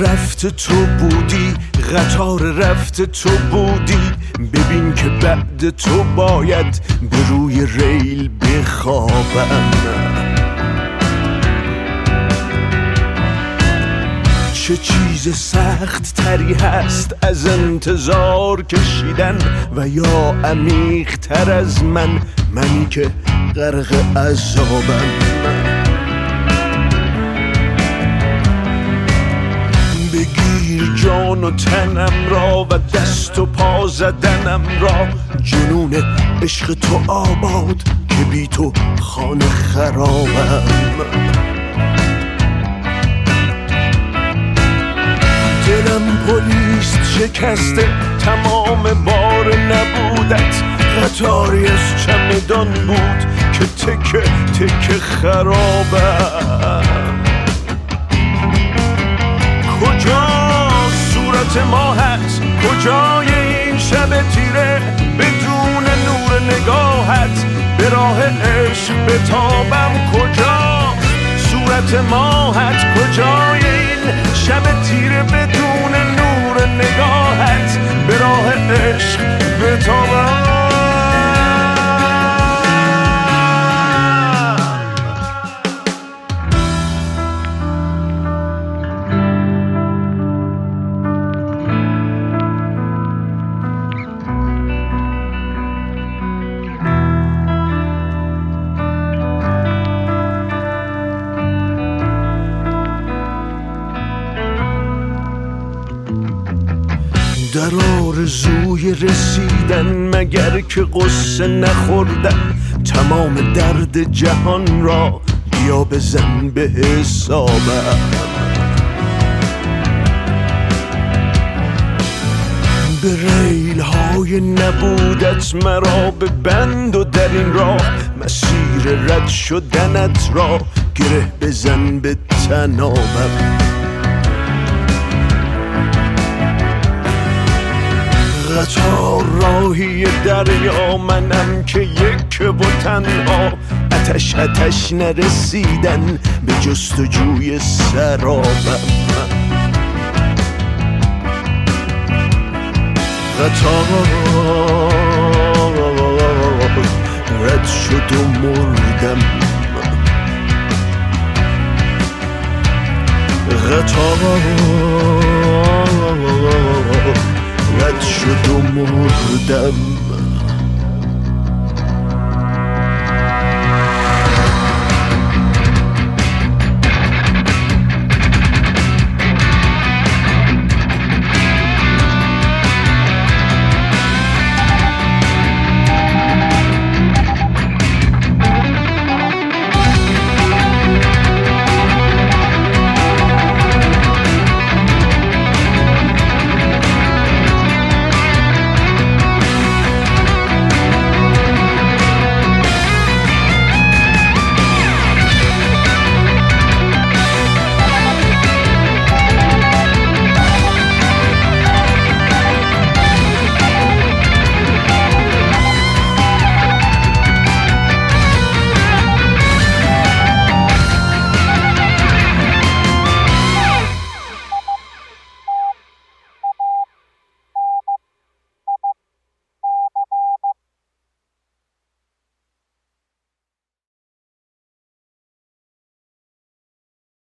رفت تو بودی، قطار رفت تو بودی، ببین که بعد تو باید به روی ریل بخوابم. چه چیز سخت تری هست از انتظار کشیدن و یا عمیق تر از منی که غرق عذابم. بگیر جان و تنم را و دست و پا زدنم را، جنون عشق تو آباد که بی تو خانه خرابم. دلم پلیس شکسته، تمام بار نبودت قطاری از چمدان بود که تکه تکه خرابم. کجا صورت ماهت، کجای این شب تیره، بدون نور نگاهت به راه عشق بتابم. کجا صورت ماهت، کجای این شب تیره، بدون نور نگاهت به راه عشق بتابم. در آرزوی رسیدن مگر که قصه نخوردن، تمام درد جهان را بیا بزن به حسابم. به ریل های نبودت مرا ببند و در این راه مسیر رد شدنت را گره بزن به تنابم. قطار راهی دریا منم که یک و تنها، آتش نرسیدن به جستجوی سرابم. قطار رد شد و مردم، قطار رد شد و مردم.